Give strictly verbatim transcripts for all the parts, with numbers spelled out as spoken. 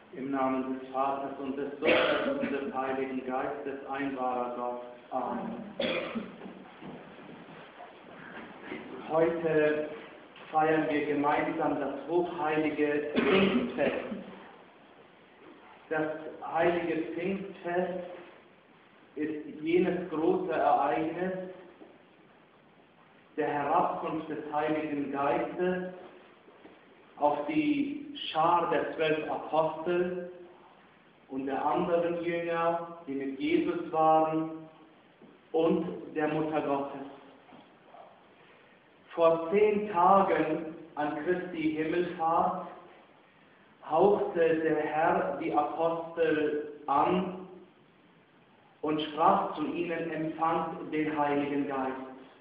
Im Namen des Vaters und des Sohnes und des Heiligen Geistes, ein wahrer Gott. Amen. Heute feiern wir gemeinsam das hochheilige Pfingstfest. Das heilige Pfingstfest ist jenes große Ereignis der Herabkunft des Heiligen Geistes auf die Schar der zwölf Apostel und der anderen Jünger, die mit Jesus waren, und der Mutter Gottes. Vor zehn Tagen an Christi Himmelfahrt hauchte der Herr die Apostel an und sprach zu ihnen: Empfangt den Heiligen Geist.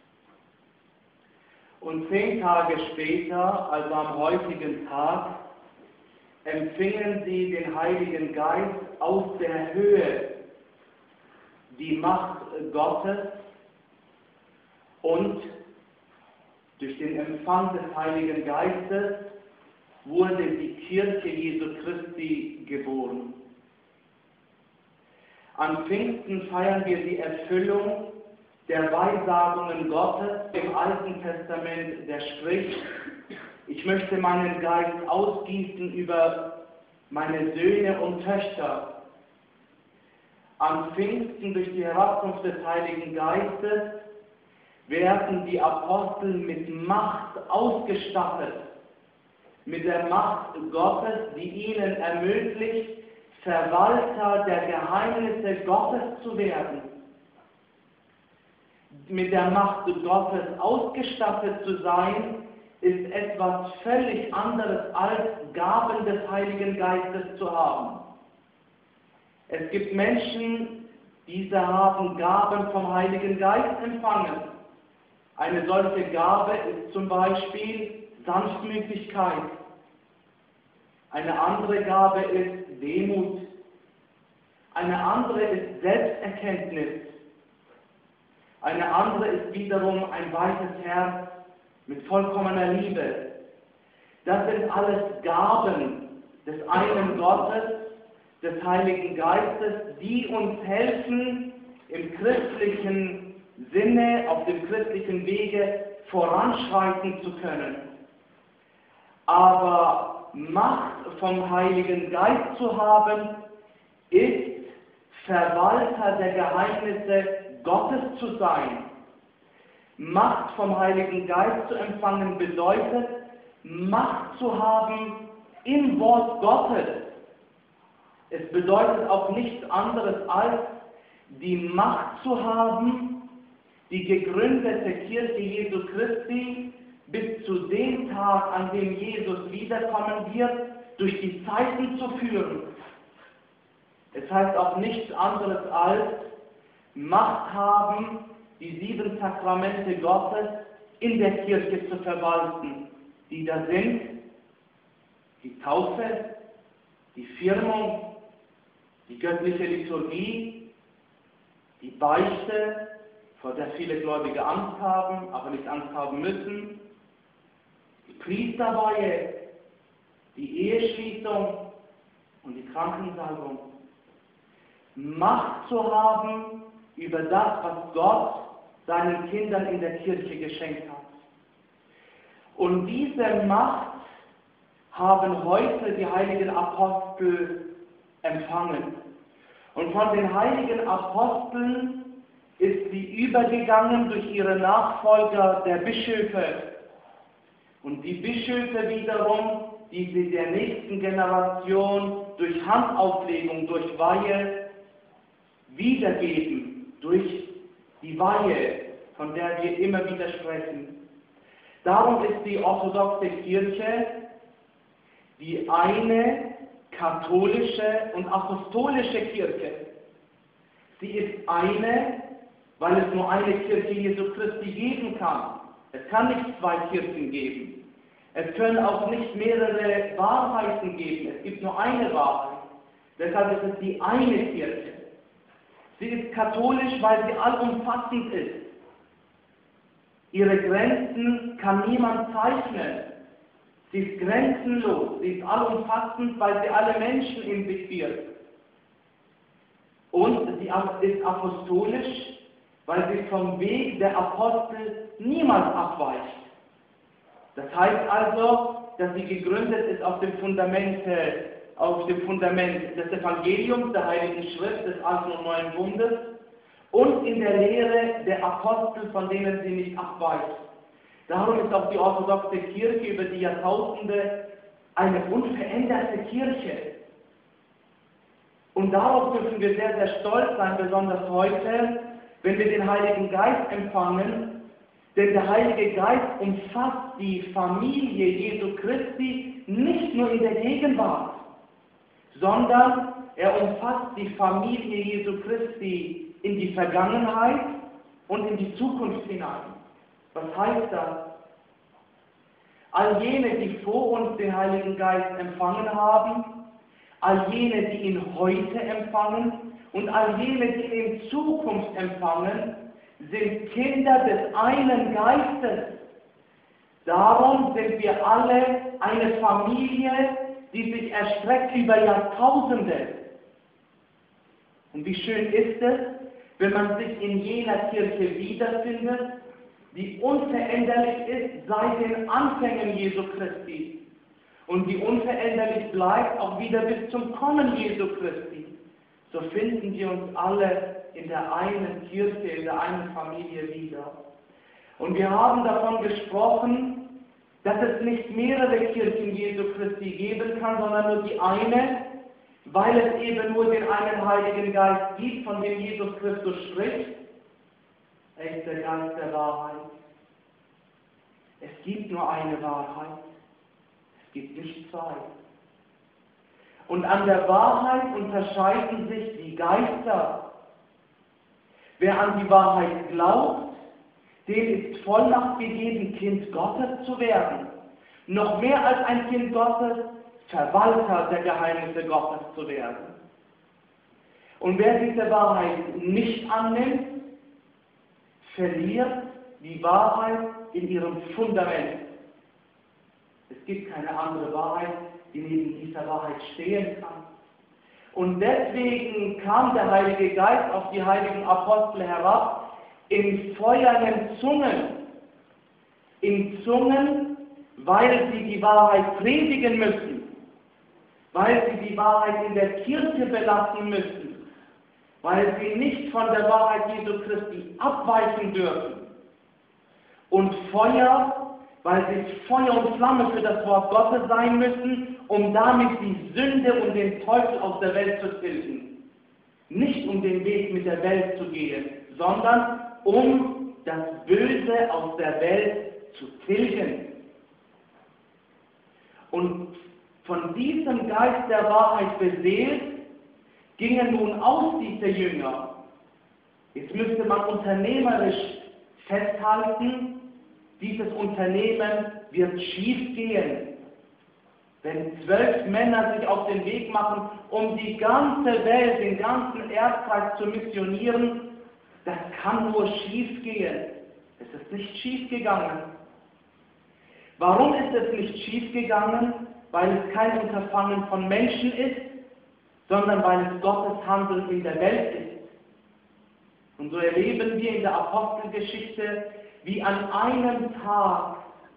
Und zehn Tage später, also am heutigen Tag, empfingen sie den Heiligen Geist aus der Höhe, die Macht Gottes, und durch den Empfang des Heiligen Geistes wurde die Kirche Jesu Christi geboren. An Pfingsten feiern wir die Erfüllung der Weissagungen Gottes im Alten Testament, der spricht: Ich möchte meinen Geist ausgießen über meine Söhne und Töchter. Am Pfingsten, durch die Herabkunft des Heiligen Geistes, werden die Apostel mit Macht ausgestattet, mit der Macht Gottes, die ihnen ermöglicht, Verwalter der Geheimnisse Gottes zu werden. Mit der Macht Gottes ausgestattet zu sein, ist etwas völlig anderes als Gaben des Heiligen Geistes zu haben. Es gibt Menschen, diese haben Gaben vom Heiligen Geist empfangen. Eine solche Gabe ist zum Beispiel Sanftmütigkeit. Eine andere Gabe ist Demut. Eine andere ist Selbsterkenntnis. Eine andere ist wiederum ein weiches Herz mit vollkommener Liebe. Das sind alles Gaben des einen Gottes, des Heiligen Geistes, die uns helfen, im christlichen Sinne, auf dem christlichen Wege voranschreiten zu können. Aber Macht vom Heiligen Geist zu haben, ist Verwalter der Geheimnisse Gottes zu sein. Macht vom Heiligen Geist zu empfangen bedeutet, Macht zu haben im Wort Gottes. Es bedeutet auch nichts anderes als die Macht zu haben, die gegründete Kirche Jesu Christi bis zu dem Tag, an dem Jesus wiederkommen wird, durch die Zeiten zu führen. Es heißt auch nichts anderes als Macht haben, die sieben Sakramente Gottes in der Kirche zu verwalten, die da sind: die Taufe, die Firmung, die göttliche Liturgie, die Beichte, vor der viele Gläubige Angst haben, aber nicht Angst haben müssen, die Priesterweihe, die Eheschließung und die Krankensalbung. Macht zu haben über das, was Gott seinen Kindern in der Kirche geschenkt hat. Und diese Macht haben heute die heiligen Apostel empfangen. Und von den heiligen Aposteln ist sie übergegangen durch ihre Nachfolger der Bischöfe. Und die Bischöfe wiederum, die sie der nächsten Generation durch Handauflegung, durch Weihe wiedergeben, durch die Weihe, von der wir immer wieder sprechen. Darum ist die orthodoxe Kirche die eine katholische und apostolische Kirche. Sie ist eine, weil es nur eine Kirche Jesu Christi geben kann. Es kann nicht zwei Kirchen geben. Es können auch nicht mehrere Wahrheiten geben. Es gibt nur eine Wahrheit. Deshalb ist es die eine Kirche. Sie ist katholisch, weil sie allumfassend ist. Ihre Grenzen kann niemand zeichnen. Sie ist grenzenlos, sie ist allumfassend, weil sie alle Menschen in sich birgt. Und sie ist apostolisch, weil sie vom Weg der Apostel niemals abweicht. Das heißt also, dass sie gegründet ist auf dem Fundament, auf dem Fundament des Evangeliums, der Heiligen Schrift, des Alten und Neuen Bundes und in der Lehre der Apostel, von denen sie nicht abweicht. Darum ist auch die orthodoxe Kirche über die Jahrtausende eine unveränderte Kirche. Und darauf dürfen wir sehr, sehr stolz sein, besonders heute, wenn wir den Heiligen Geist empfangen, denn der Heilige Geist umfasst die Familie Jesu Christi nicht nur in der Gegenwart, sondern er umfasst die Familie Jesu Christi in die Vergangenheit und in die Zukunft hinein. Was heißt das? All jene, die vor uns den Heiligen Geist empfangen haben, all jene, die ihn heute empfangen und all jene, die ihn in Zukunft empfangen, sind Kinder des einen Geistes. Darum sind wir alle eine Familie, die sich erstreckt über Jahrtausende. Und wie schön ist es, wenn man sich in jener Kirche wiederfindet, die unveränderlich ist seit den Anfängen Jesu Christi und die unveränderlich bleibt auch wieder bis zum Kommen Jesu Christi. So finden wir uns alle in der einen Kirche, in der einen Familie wieder. Und wir haben davon gesprochen, dass es nicht mehrere Kirchen Jesu Christi geben kann, sondern nur die eine, weil es eben nur den einen Heiligen Geist gibt, von dem Jesus Christus spricht. Er ist der Geist der Wahrheit. Es gibt nur eine Wahrheit. Es gibt nicht zwei. Und an der Wahrheit unterscheiden sich die Geister. Wer an die Wahrheit glaubt, dem ist Vollmacht gegeben, Kind Gottes zu werden. Noch mehr als ein Kind Gottes, Verwalter der Geheimnisse Gottes zu werden. Und wer diese Wahrheit nicht annimmt, verliert die Wahrheit in ihrem Fundament. Es gibt keine andere Wahrheit, die neben dieser Wahrheit stehen kann. Und deswegen kam der Heilige Geist auf die heiligen Apostel herab in feuernden Zungen. In Zungen, weil sie die Wahrheit predigen müssen, weil sie die Wahrheit in der Kirche belassen müssen, weil sie nicht von der Wahrheit Jesu Christi abweichen dürfen. Und Feuer, weil sie Feuer und Flamme für das Wort Gottes sein müssen, um damit die Sünde und den Teufel aus der Welt zu tilgen. Nicht um den Weg mit der Welt zu gehen, sondern um das Böse aus der Welt zu tilgen. Und von diesem Geist der Wahrheit beseelt, gingen nun aus diese Jünger. Jetzt müsste man unternehmerisch festhalten, dieses Unternehmen wird schief gehen. Wenn zwölf Männer sich auf den Weg machen, um die ganze Welt, den ganzen Erdkreis zu missionieren, das kann nur schief gehen. Es ist nicht schief gegangen. Warum ist es nicht schief gegangen? Weil es kein Unterfangen von Menschen ist, sondern weil es Gottes Handeln in der Welt ist. Und so erleben wir in der Apostelgeschichte, wie an einem Tag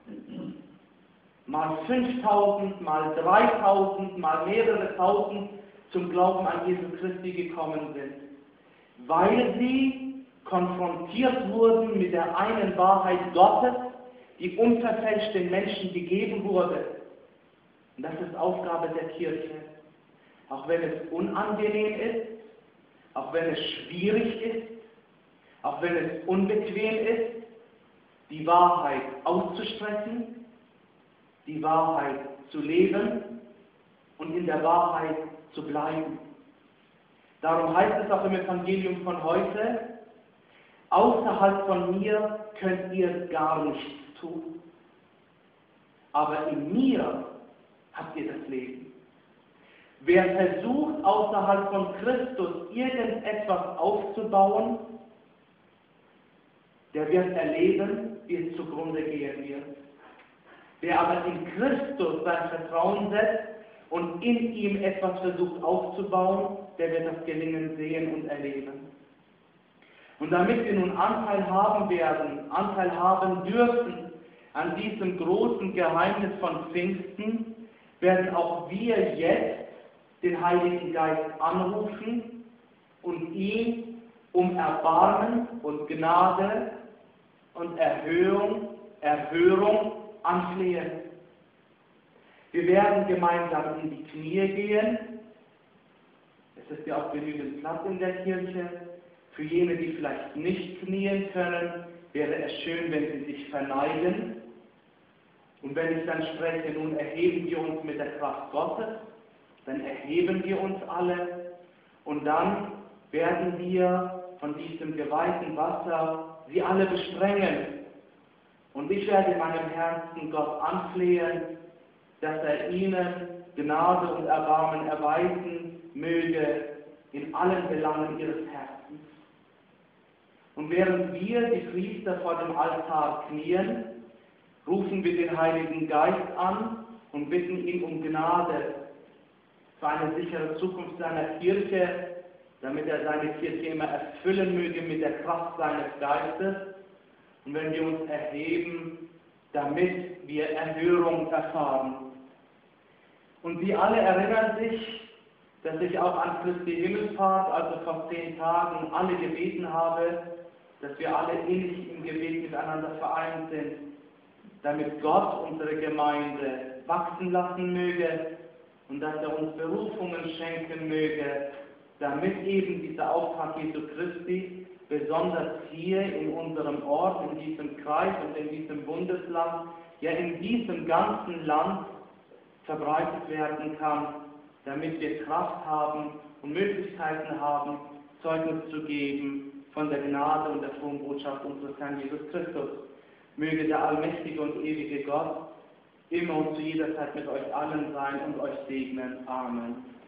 mal fünftausend, mal dreitausend, mal mehrere tausend zum Glauben an Jesus Christi gekommen sind, weil sie konfrontiert wurden mit der einen Wahrheit Gottes, die unverfälscht den Menschen gegeben wurde. Und das ist Aufgabe der Kirche. Auch wenn es unangenehm ist, auch wenn es schwierig ist, auch wenn es unbequem ist, die Wahrheit auszusprechen, die Wahrheit zu leben und in der Wahrheit zu bleiben. Darum heißt es auch im Evangelium von heute, außerhalb von mir könnt ihr gar nichts tun, aber in mir habt ihr das Leben. Wer versucht, außerhalb von Christus irgendetwas aufzubauen, der wird erleben, wie es zugrunde gehen wird. Wer aber in Christus sein Vertrauen setzt und in ihm etwas versucht aufzubauen, der wird das Gelingen sehen und erleben. Und damit wir nun Anteil haben werden, Anteil haben dürfen an diesem großen Geheimnis von Pfingsten, werden auch wir jetzt den Heiligen Geist anrufen und ihn um Erbarmen und Gnade und Erhöhung, Erhörung anflehen. Wir werden gemeinsam in die Knie gehen. Es ist ja auch genügend Platz in der Kirche. Für jene, die vielleicht nicht knien können, wäre es schön, wenn sie sich verneigen. Und wenn ich dann spreche, nun erheben wir uns mit der Kraft Gottes, dann erheben wir uns alle und dann werden wir von diesem geweihten Wasser sie alle besprengen. Und ich werde in meinem Herzen Gott anflehen, dass er ihnen Gnade und Erbarmen erweisen möge in allen Belangen ihres Herzens. Und während wir, die Priester, vor dem Altar knien, rufen wir den Heiligen Geist an und bitten ihn um Gnade für eine sichere Zukunft seiner Kirche, damit er seine Kirche immer erfüllen möge mit der Kraft seines Geistes. Und wenn wir uns erheben, damit wir Erhörung erfahren. Und Sie alle erinnern sich, dass ich auch an Christi Himmelfahrt, also vor zehn Tagen, alle gebeten habe, dass wir alle innig im Gebet miteinander vereint sind, damit Gott unsere Gemeinde wachsen lassen möge und dass er uns Berufungen schenken möge, damit eben dieser Auftrag Jesu Christi besonders hier in unserem Ort, in diesem Kreis und in diesem Bundesland, ja in diesem ganzen Land verbreitet werden kann, damit wir Kraft haben und Möglichkeiten haben, Zeugnis zu geben von der Gnade und der frohen Botschaft unseres Herrn Jesus Christus. Möge der allmächtige und ewige Gott immer und zu jeder Zeit mit euch allen sein und euch segnen. Amen.